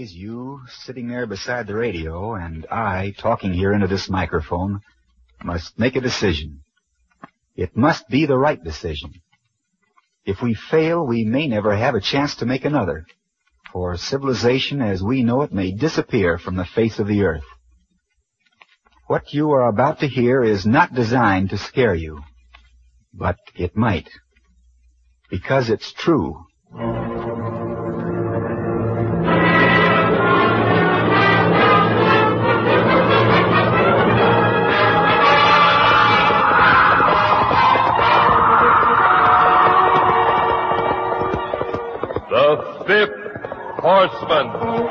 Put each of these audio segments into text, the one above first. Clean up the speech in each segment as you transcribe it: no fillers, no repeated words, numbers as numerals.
days, you sitting there beside the radio and I talking here into this microphone must make a decision. It must be the right decision. If we fail, we may never have a chance to make another, for civilization as we know it may disappear from the face of the earth. What you are about to hear is not designed to scare you, but it might, because it's true. The Fifth Horseman.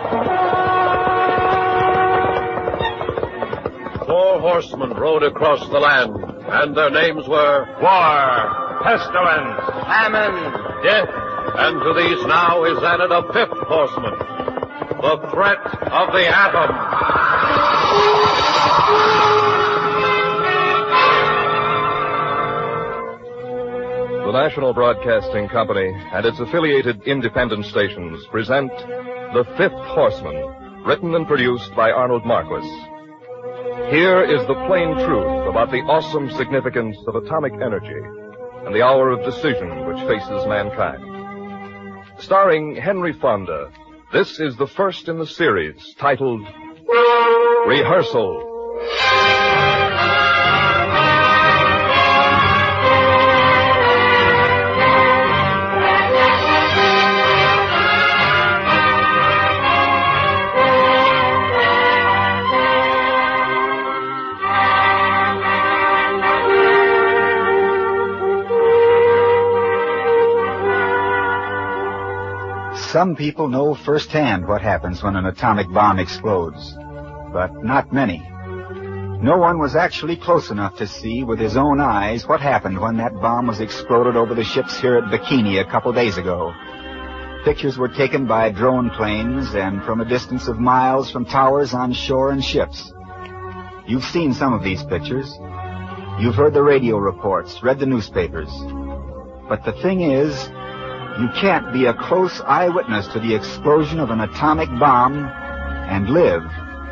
4 horsemen rode across the land, and their names were War, Pestilence, Famine, Death, and to these now is added a 5th horseman, the threat of the atom. The National Broadcasting Company and its affiliated independent stations present The Fifth Horseman, written and produced by Arnold Marquis. Here is the plain truth about the awesome significance of atomic energy and the hour of decision which faces mankind. Starring Henry Fonda, this is the first in the series titled Rehearsal. Some people know firsthand what happens when an atomic bomb explodes, but not many. No one was actually close enough to see with his own eyes what happened when that bomb was exploded over the ships here at Bikini a couple days ago. Pictures were taken by drone planes and from a distance of miles from towers on shore and ships. You've seen some of these pictures. You've heard the radio reports, read the newspapers. But the thing is, you can't be a close eyewitness to the explosion of an atomic bomb and live.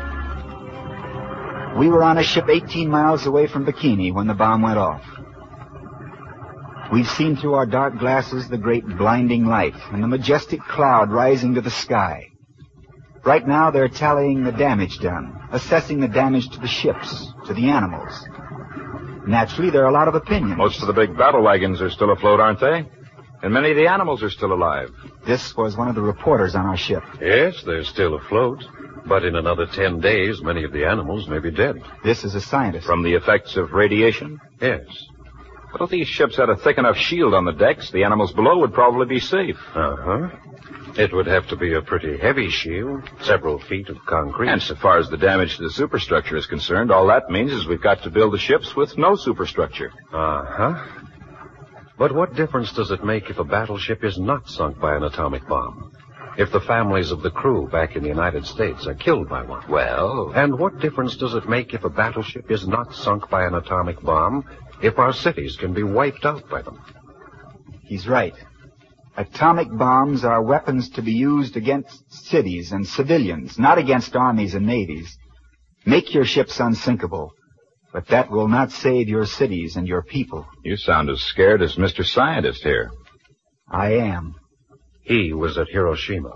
We were on a ship 18 miles away from Bikini when the bomb went off. We've seen through our dark glasses the great blinding light and the majestic cloud rising to the sky. Right now they're tallying the damage done, assessing the damage to the ships, to the animals. Naturally, there are a lot of opinions. Most of the big battle wagons are still afloat, aren't they? And many of the animals are still alive. This was one of the reporters on our ship. Yes, they're still afloat. But in another 10 days, many of the animals may be dead. This is a scientist. From the effects of radiation? Yes. But if these ships had a thick enough shield on the decks, the animals below would probably be safe. Uh-huh. It would have to be a pretty heavy shield, several feet of concrete. And so far as the damage to the superstructure is concerned, all that means is we've got to build the ships with no superstructure. Uh-huh. But what difference does it make if a battleship is not sunk by an atomic bomb? If the families of the crew back in the United States are killed by one? Well... And what difference does it make if a battleship is not sunk by an atomic bomb, if our cities can be wiped out by them? He's right. Atomic bombs are weapons to be used against cities and civilians, not against armies and navies. Make your ships unsinkable. But that will not save your cities and your people. You sound as scared as Mr. Scientist here. I am. He was at Hiroshima.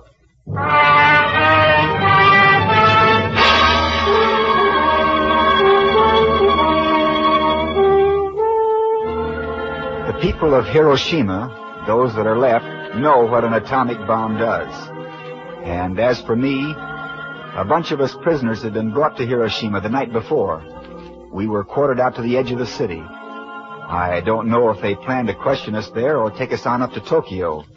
The people of Hiroshima, those that are left, know what an atomic bomb does. And as for me, a bunch of us prisoners had been brought to Hiroshima the night before. We were quartered out to the edge of the city. I don't know if they plan to question us there or take us on up to Tokyo.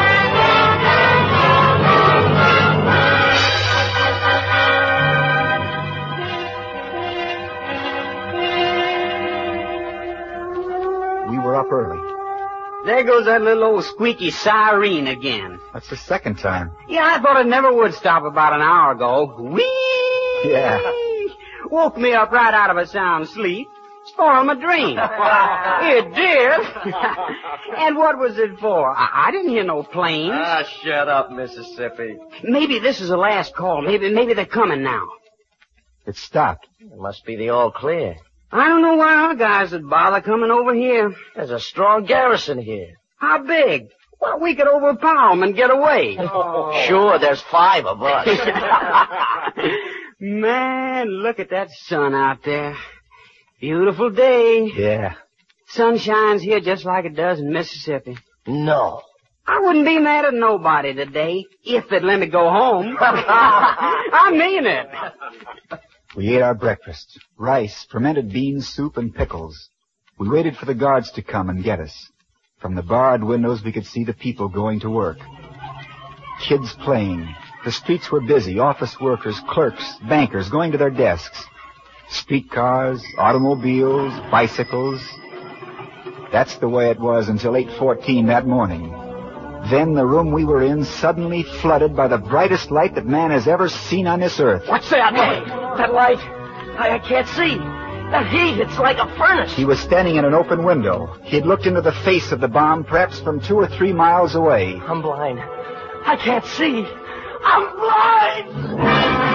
We were up early. There goes that little old squeaky siren again. That's the second time. Yeah, I thought it never would stop about an hour ago. Whee! Yeah. Woke me up right out of a sound sleep. Spoil my dream. It did? And what was it for? I didn't hear no planes. Ah, shut up, Mississippi. Maybe this is the last call. Maybe they're coming now. It stopped. It must be the all clear. I don't know why our guys would bother coming over here. There's a strong garrison here. How big? Well, we could overpower them and get away. Sure, there's 5 of us. Man, look at that sun out there. Beautiful day. Yeah. Sun shines here just like it does in Mississippi. No. I wouldn't be mad at nobody today if they'd let me go home. I mean it. We ate our breakfast. Rice, fermented beans, soup, and pickles. We waited for the guards to come and get us. From the barred windows, we could see the people going to work. Kids playing. The streets were busy. Office workers, clerks, bankers going to their desks. Streetcars, automobiles, bicycles. That's the way it was until 8:14 that morning. Then the room we were in suddenly flooded by the brightest light that man has ever seen on this earth. What's that? That light? I can't see. That heat, it's like a furnace. He was standing in an open window. He'd looked into the face of the bomb, perhaps from 2 or 3 miles away. I'm blind. I can't see. I'm blind!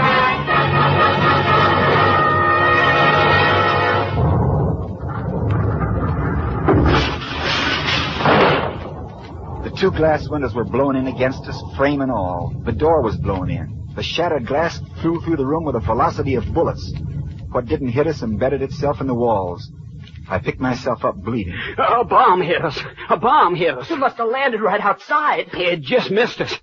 The 2 glass windows were blown in against us, frame and all. The door was blown in. The shattered glass flew through the room with the velocity of bullets. What didn't hit us embedded itself in the walls. I picked myself up bleeding. A bomb hit us. A bomb hit us. It must have landed right outside. It just missed us.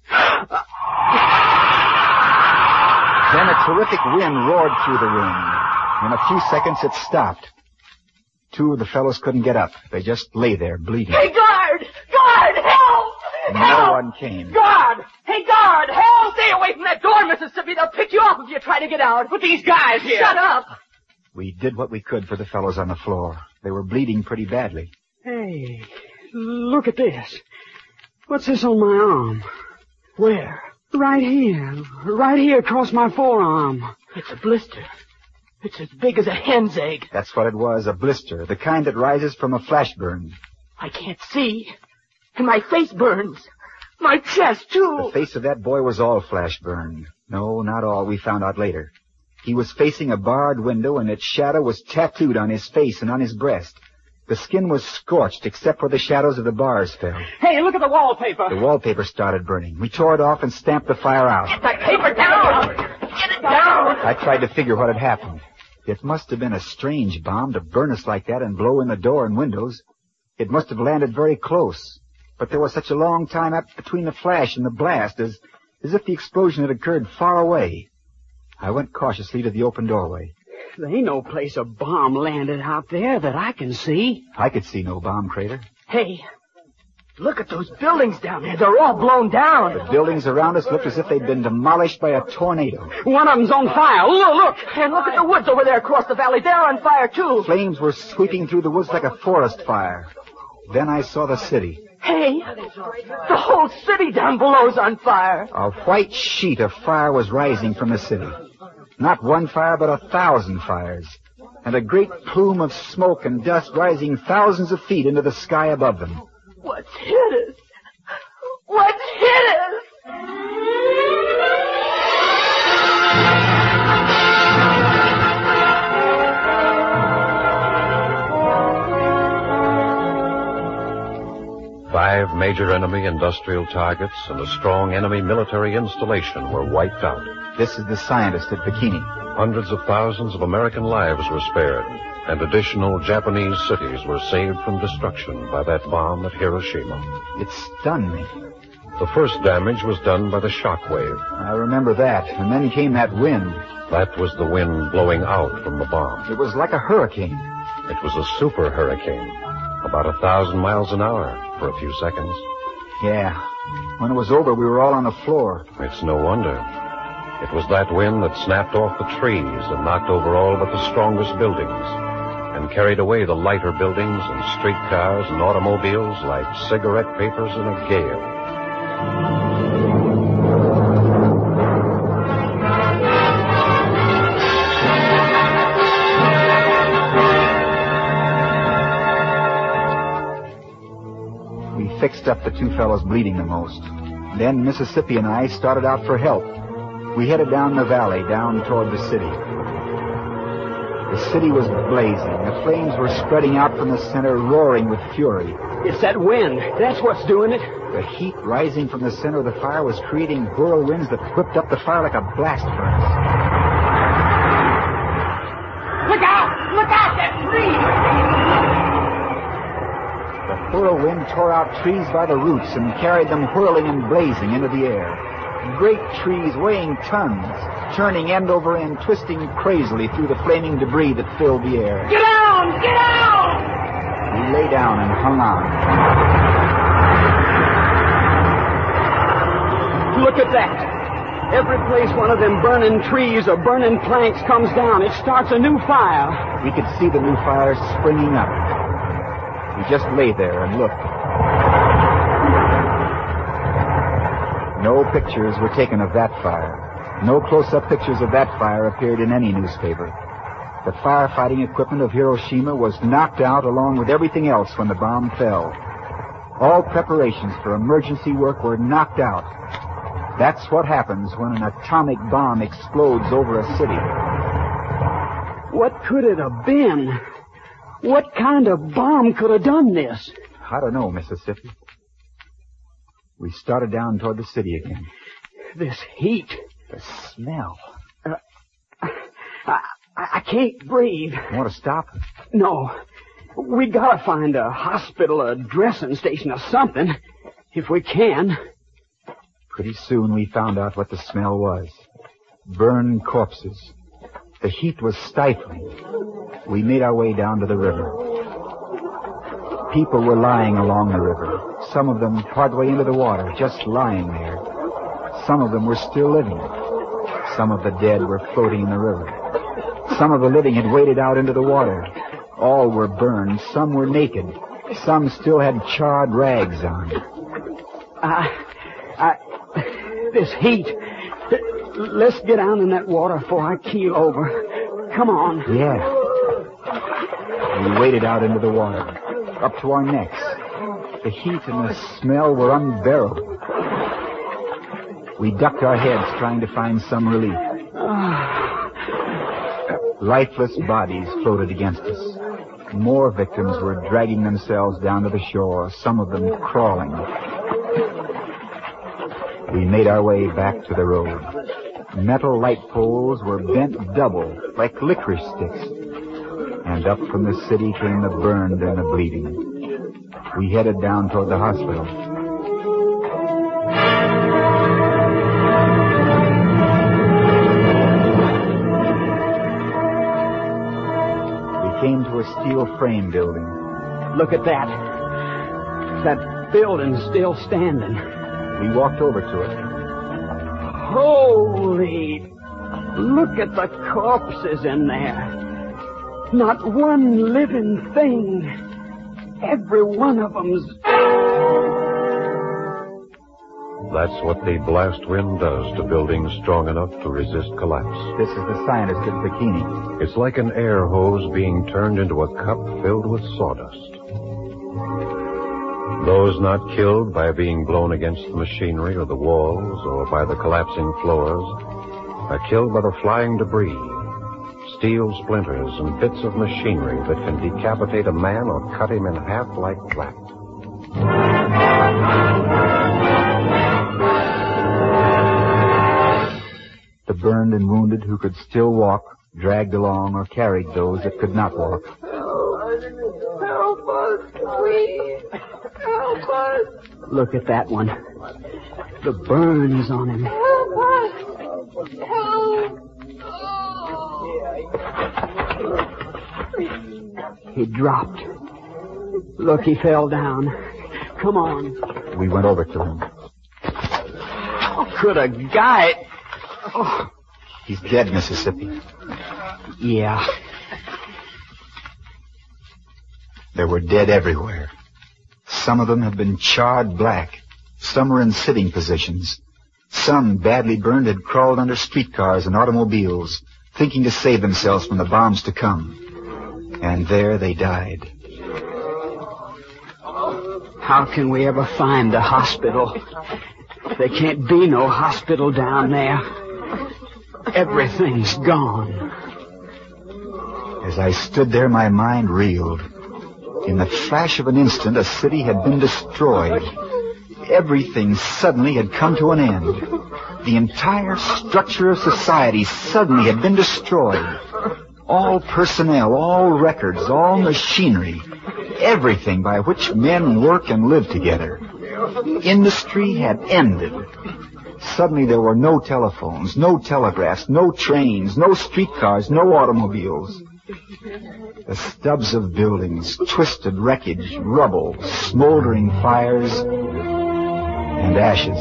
Then a terrific wind roared through the room. In a few seconds, it stopped. 2 of the fellows couldn't get up. They just lay there, bleeding. Hey, guard! Guard, help! No one came. Guard! Hey, guard, help! Stay away from that door, Mississippi. They'll pick you off if you try to get out. With these guys here. Shut up! We did what we could for the fellows on the floor. They were bleeding pretty badly. Hey, look at this. What's this on my arm? Where? Right here. Right here across my forearm. It's a blister. It's as big as a hen's egg. That's what it was, a blister, the kind that rises from a flash burn. I can't see. And my face burns. My chest, too. The face of that boy was all flash burned. No, not all, we found out later. He was facing a barred window, and its shadow was tattooed on his face and on his breast. The skin was scorched, except where the shadows of the bars fell. Hey, look at the wallpaper. The wallpaper started burning. We tore it off and stamped the fire out. Get that paper down! Get it down! I tried to figure what had happened. It must have been a strange bomb to burn us like that and blow in the door and windows. It must have landed very close. But there was such a long time up between the flash and the blast, as if the explosion had occurred far away. I went cautiously to the open doorway. There ain't no place a bomb landed out there that I can see. I could see no bomb crater. Hey, look at those buildings down there. They're all blown down. The buildings around us looked as if they'd been demolished by a tornado. One of them's on fire. Look! And look at the woods over there across the valley. They're on fire, too. Flames were sweeping through the woods like a forest fire. Then I saw the city. Hey, the whole city down below's on fire. A white sheet of fire was rising from the city. Not one fire, but 1,000 fires. And a great plume of smoke and dust rising thousands of feet into the sky above them. What's hit us? What's hit us? Five major enemy industrial targets and a strong enemy military installation were wiped out. This is the scientist at Bikini. Hundreds of thousands of American lives were spared, and additional Japanese cities were saved from destruction by that bomb at Hiroshima. It stunned me. The first damage was done by the shock wave. I remember that. And then came that wind. That was the wind blowing out from the bomb. It was like a hurricane. It was a super hurricane, about 1,000 miles an hour for a few seconds. Yeah. When it was over, we were all on the floor. It's no wonder. It was that wind that snapped off the trees and knocked over all but the strongest buildings and carried away the lighter buildings and streetcars and automobiles like cigarette papers in a gale. fixed up the two fellows bleeding the most. Then Mississippi and I started out for help. We headed down the valley, down toward the city. The city was blazing. The flames were spreading out from the center, roaring with fury. It's that wind. That's what's doing it. The heat rising from the center of the fire was creating whirlwinds that whipped up the fire like a blast furnace. Look out! Look out! That tree! The whirlwind tore out trees by the roots and carried them whirling and blazing into the air. Great trees weighing tons, turning end over end, twisting crazily through the flaming debris that filled the air. Get down! Get down! We lay down and hung on. Look at that. Every place one of them burning trees or burning planks comes down, it starts a new fire. We could see the new fire springing up. We just lay there and looked. No pictures were taken of that fire. No close-up pictures of that fire appeared in any newspaper. The firefighting equipment of Hiroshima was knocked out along with everything else when the bomb fell. All preparations for emergency work were knocked out. That's what happens when an atomic bomb explodes over a city. What could it have been? What kind of bomb could have done this? I don't know, Mississippi. We started down toward the city again. This heat. The smell. I can't breathe. You want to stop? No. We gotta find a hospital, a dressing station or something. If we can. Pretty soon we found out what the smell was. Burned corpses. The heat was stifling. We made our way down to the river. People were lying along the river. Some of them partway into the water, just lying there. Some of them were still living. Some of the dead were floating in the river. Some of the living had waded out into the water. All were burned. Some were naked. Some still had charred rags on. This heat. Let's get down in that water before I keel over. Come on. Yeah. We waded out into the water, up to our necks. The heat and the smell were unbearable. We ducked our heads trying to find some relief. Lifeless bodies floated against us. More victims were dragging themselves down to the shore, some of them crawling. We made our way back to the road. Metal light poles were bent double, like licorice sticks. And up from the city came the burned and the bleeding. We headed down toward the hospital. We came to a steel frame building. Look at that. That building's still standing. We walked over to it. Holy! Look at the corpses in there. Not one living thing. Every one of them's... That's what the blast wind does to buildings strong enough to resist collapse. This is the scientist at Bikini. It's like an air hose being turned into a cup filled with sawdust. Those not killed by being blown against the machinery or the walls or by the collapsing floors are killed by the flying debris, steel splinters and bits of machinery that can decapitate a man or cut him in half like that. The burned and wounded who could still walk dragged along or carried those that could not walk. Help us, please. Help us. Look at that one. The burns on him. Help us. Help. He dropped. Look, he fell down. Come on. We went over to him. Could a guy... Oh. He's dead, Mississippi. Yeah. There were dead everywhere. Some of them had been charred black. Some were in sitting positions. Some, badly burned, had crawled under streetcars and automobiles, thinking to save themselves from the bombs to come. And there they died. How can we ever find the hospital? There can't be no hospital down there. Everything's gone. As I stood there, my mind reeled. In the flash of an instant, a city had been destroyed. Everything suddenly had come to an end. The entire structure of society suddenly had been destroyed. All personnel, all records, all machinery, everything by which men work and live together. Industry had ended. Suddenly there were no telephones, no telegraphs, no trains, no streetcars, no automobiles. The stubs of buildings, twisted wreckage, rubble, smoldering fires, and ashes.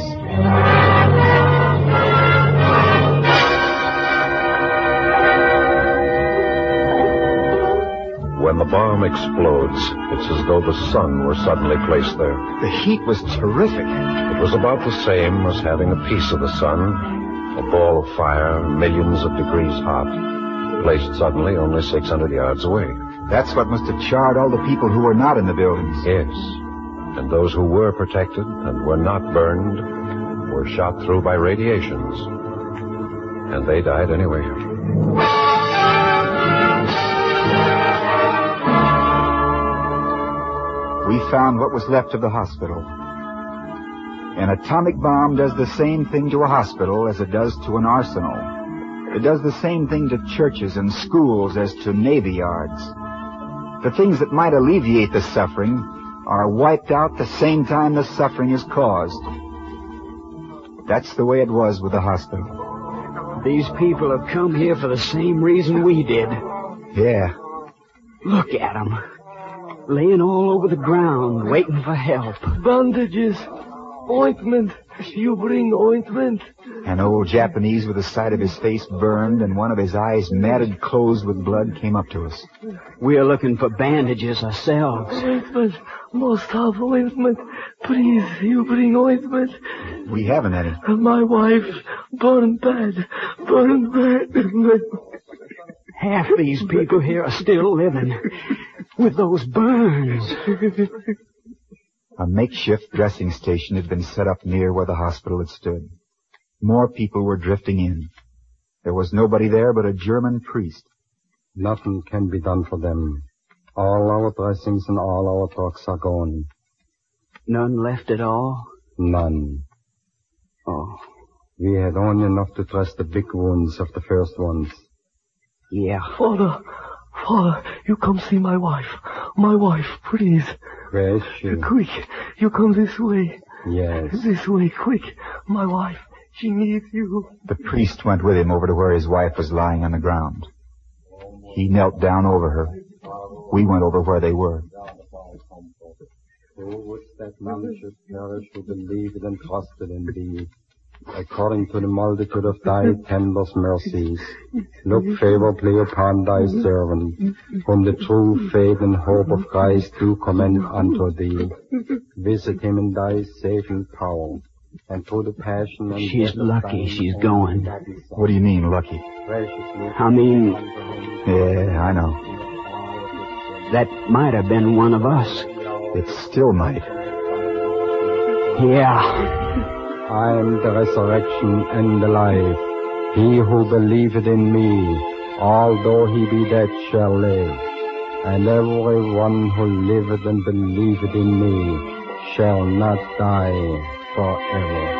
When the bomb explodes, it's as though the sun were suddenly placed there. The heat was terrific. It was about the same as having a piece of the sun, a ball of fire, millions of degrees hot, placed suddenly only 600 yards away. That's what must have charred all the people who were not in the buildings. Yes. And those who were protected and were not burned were shot through by radiations. And they died anyway. We found what was left of the hospital. An atomic bomb does the same thing to a hospital as it does to an arsenal. It does the same thing to churches and schools as to navy yards. The things that might alleviate the suffering are wiped out the same time the suffering is caused. That's the way it was with the hospital. These people have come here for the same reason we did. Yeah. Look at them. Laying all over the ground, waiting for help. Bandages. Ointment. You bring ointment. An old Japanese with the side of his face burned and one of his eyes matted closed with blood came up to us. We're looking for bandages ourselves. Ointment. Must have ointment. Please, you bring ointment. We haven't any. My wife burned bad. Burned bad. Half these people here are still living with those burns. A makeshift dressing station had been set up near where the hospital had stood. More people were drifting in. There was nobody there but a German priest. Nothing can be done for them. All our dressings and all our drugs are gone. None left at all? None. Oh. We had only enough to dress the big wounds of the first ones. Yeah. Father, you come see my wife. My wife, please. Where is she? Quick, you come this way. Yes. This way, quick. My wife, she needs you. The priest went with him over to where his wife was lying on the ground. He knelt down over her. We went over where they were. Who would that none should perish who believed and trusted in thee? According to the multitude of thy tender mercies, look favorably upon thy servant, whom the true faith and hope of Christ do commend unto thee. Visit him in thy saving power, and through the passion and She's lucky she's going. What do you mean, lucky? I mean... Yeah, I know. That might have been one of us. It still might. Yeah. I am the resurrection and the life. He who believeth in me, although he be dead, shall live. And every one who liveth and believeth in me shall not die forever.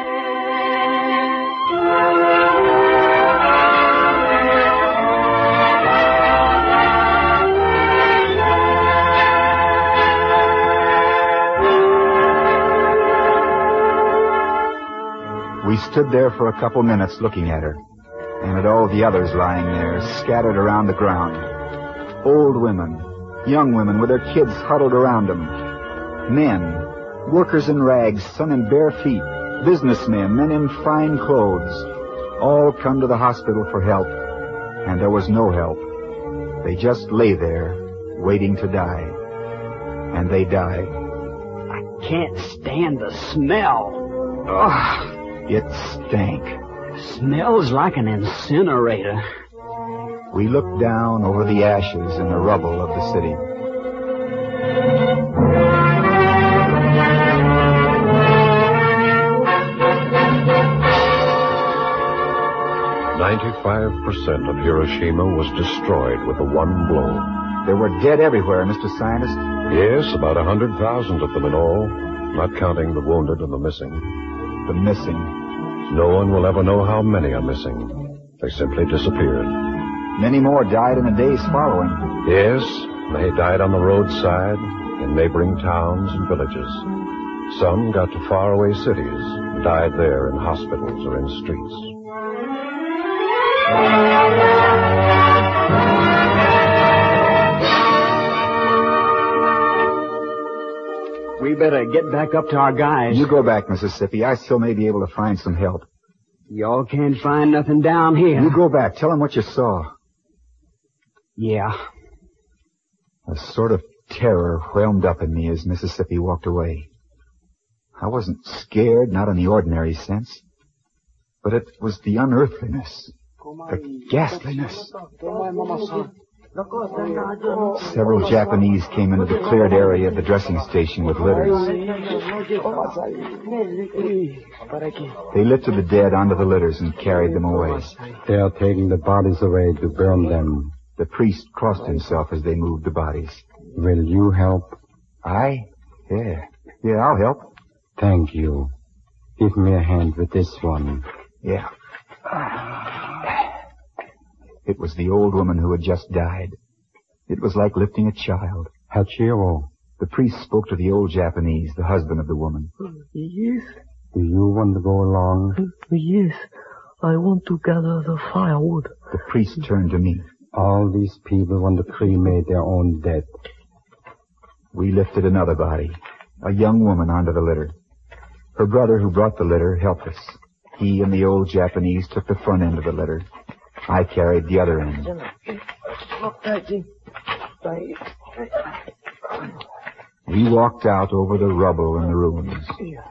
We stood there for a couple minutes looking at her, and at all the others lying there, scattered around the ground. Old women, young women with their kids huddled around them. Men, workers in rags, some in bare feet, businessmen, men in fine clothes, all come to the hospital for help, and there was no help. They just lay there, waiting to die. And they died. I can't stand the smell. Ugh. It stank. Smells like an incinerator. We looked down over the ashes and the rubble of the city. 95% of Hiroshima was destroyed with the one blow. There were dead everywhere, Mr. Scientist. Yes, about 100,000 of them in all, not counting the wounded and the missing. The missing. No one will ever know how many are missing. They simply disappeared. Many more died in the days following. Yes, they died on the roadside, in neighboring towns and villages. Some got to faraway cities, died there in hospitals or in streets. We better get back up to our guys. You go back, Mississippi. I still may be able to find some help. Y'all can't find nothing down here. You go back. Tell them what you saw. Yeah. A sort of terror whelmed up in me as Mississippi walked away. I wasn't scared, not in the ordinary sense. But it was the unearthliness, the ghastliness. Several Japanese came into the cleared area of the dressing station with litters. They lifted the dead onto the litters and carried them away. They are taking the bodies away to burn them. The priest crossed himself as they moved the bodies. Will you help? I? Yeah, I'll help. Thank you. Give me a hand with this one. Yeah. It was the old woman who had just died. It was like lifting a child. Hachiro. The priest spoke to the old Japanese, the husband of the woman. Yes. Do you want to go along? Yes. I want to gather the firewood. The priest turned to me. All these people want to cremate their own dead. We lifted another body, a young woman, onto the litter. Her brother, who brought the litter, helped us. He and the old Japanese took the front end of the litter. I carried the other end. We walked out over the rubble and the ruins.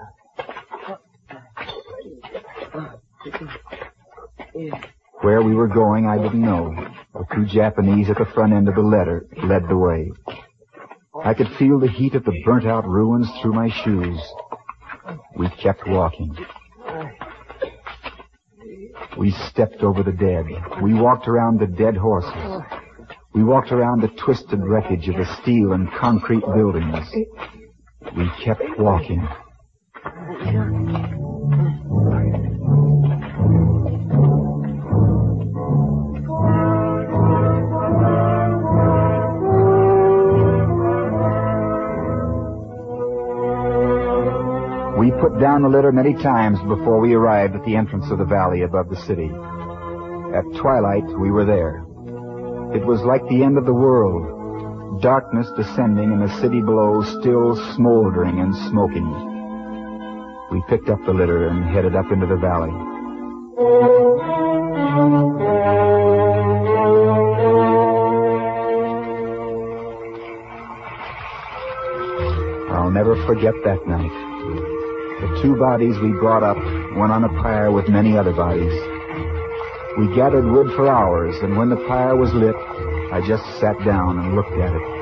Where we were going, I didn't know. The two Japanese at the front end of the litter led the way. I could feel the heat of the burnt-out ruins through my shoes. We kept walking. We stepped over the dead. We walked around the dead horses. We walked around the twisted wreckage of the steel and concrete buildings. We kept walking. We put down the litter many times before we arrived at the entrance of the valley above the city. At twilight, we were there. It was like the end of the world, darkness descending and the city below still smoldering and smoking. We picked up the litter and headed up into the valley. I'll never forget that night. The two bodies we brought up went on a pyre with many other bodies. We gathered wood for hours, and when the pyre was lit, I just sat down and looked at it.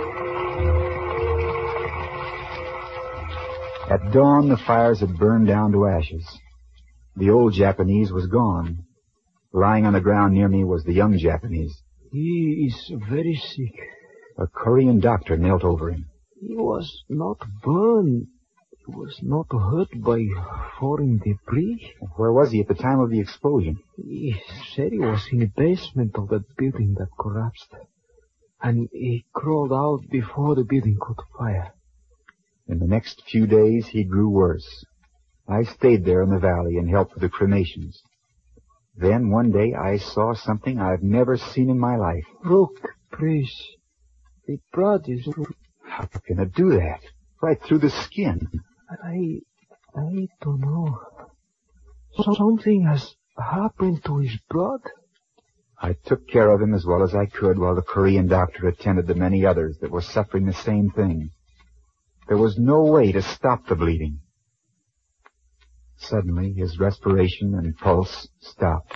At dawn, the fires had burned down to ashes. The old Japanese was gone. Lying on the ground near me was the young Japanese. He is very sick. A Korean doctor knelt over him. He was not burned. He was not hurt by foreign debris. Where was he at the time of the explosion? He said he was in the basement of that building that collapsed. And he crawled out before the building caught fire. In the next few days, he grew worse. I stayed there in the valley and helped with the cremations. Then one day I saw something I've never seen in my life. Look, please. The blood is... How can it do that? Right through the skin. I don't know. Something has happened to his blood. I took care of him as well as I could while the Korean doctor attended to many others that were suffering the same thing. There was no way to stop the bleeding. Suddenly, his respiration and pulse stopped.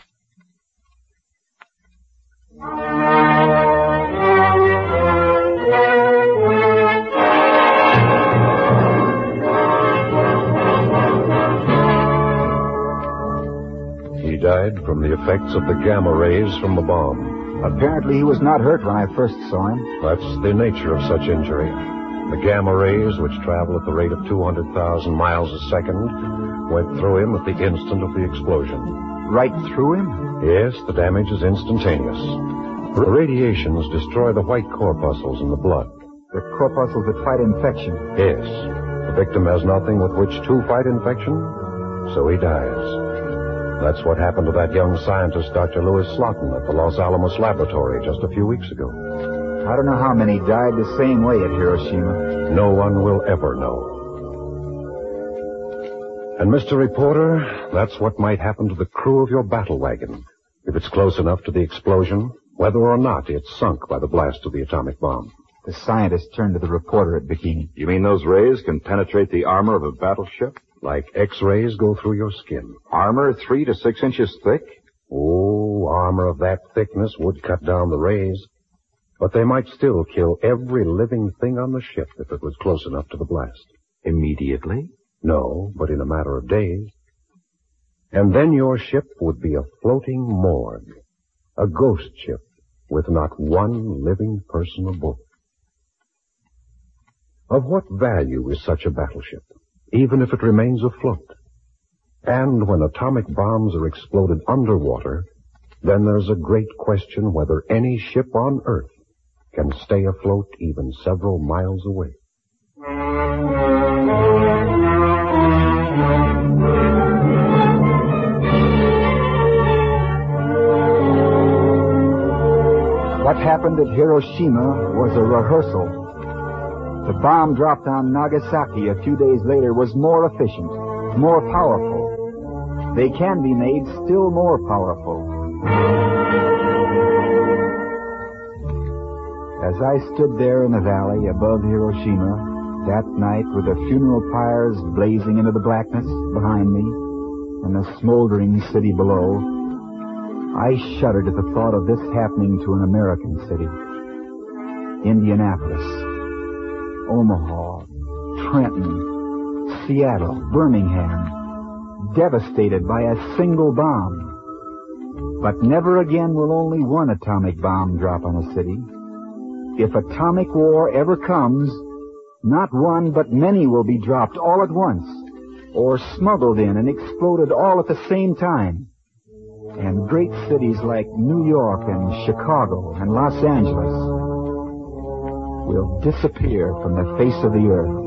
He died from from the effects of the gamma rays from the bomb. Apparently he was not hurt when I first saw him. That's the nature of such injury. The gamma rays, which travel at the rate of 200,000 miles a second, went through him at the instant of the explosion. Right through him? Yes, the damage is instantaneous. The radiations destroy the white corpuscles in the blood. The corpuscles that fight infection? Yes. The victim has nothing with which to fight infection, so he dies. That's what happened to that young scientist, Dr. Louis Slotin, at the Los Alamos Laboratory just a few weeks ago. I don't know how many died the same way at Hiroshima. No one will ever know. And, Mr. Reporter, that's what might happen to the crew of your battle wagon if it's close enough to the explosion, whether or not it's sunk by the blast of the atomic bomb. The scientist turned to the reporter at Bikini. You mean those rays can penetrate the armor of a battleship? Like X-rays go through your skin. Armor 3 to 6 inches thick? Oh, armor of that thickness would cut down the rays. But they might still kill every living thing on the ship if it was close enough to the blast. Immediately? No, but in a matter of days. And then your ship would be a floating morgue. A ghost ship with not one living person aboard. Of what value is such a battleship, even if it remains afloat? And when atomic bombs are exploded underwater, then there's a great question whether any ship on Earth can stay afloat even several miles away. What happened at Hiroshima was a rehearsal. The bomb dropped on Nagasaki a few days later was more efficient, more powerful. They can be made still more powerful. As I stood there in the valley above Hiroshima that night with the funeral pyres blazing into the blackness behind me and the smoldering city below, I shuddered at the thought of this happening to an American city. Indianapolis, Omaha, Trenton, Seattle, Birmingham, devastated by a single bomb. But never again will only one atomic bomb drop on a city. If atomic war ever comes, not one but many will be dropped all at once, or smuggled in and exploded all at the same time. And great cities like New York and Chicago and Los Angeles will disappear from the face of the earth.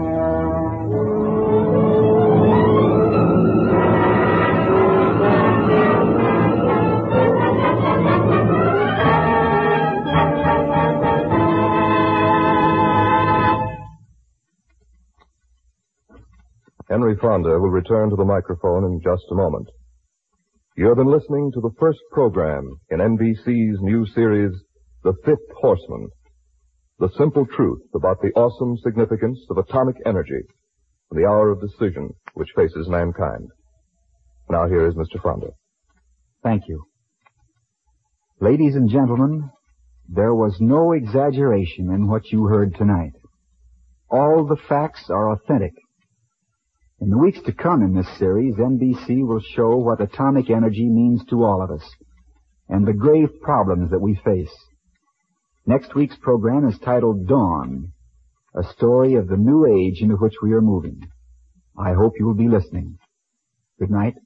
Henry Fonda will return to the microphone in just a moment. You have been listening to the first program in NBC's new series, The Fifth Horseman. The simple truth about the awesome significance of atomic energy and the hour of decision which faces mankind. Now here is Mr. Fonda. Thank you. Ladies and gentlemen, there was no exaggeration in what you heard tonight. All the facts are authentic. In the weeks to come in this series, NBC will show what atomic energy means to all of us and the grave problems that we face. Next week's program is titled Dawn, a story of the new age into which we are moving. I hope you will be listening. Good night.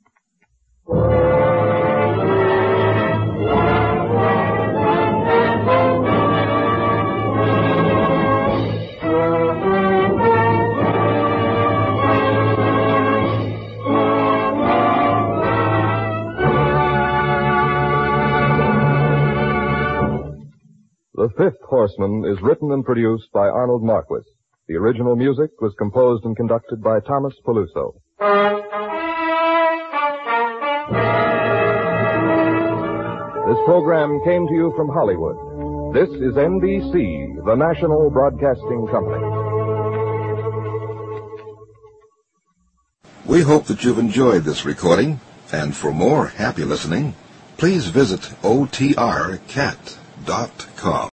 The Fifth Horseman is written and produced by Arnold Marquis. The original music was composed and conducted by Thomas Peluso. This program came to you from Hollywood. This is NBC, the National Broadcasting Company. We hope that you've enjoyed this recording, and for more happy listening, please visit otrcat.com.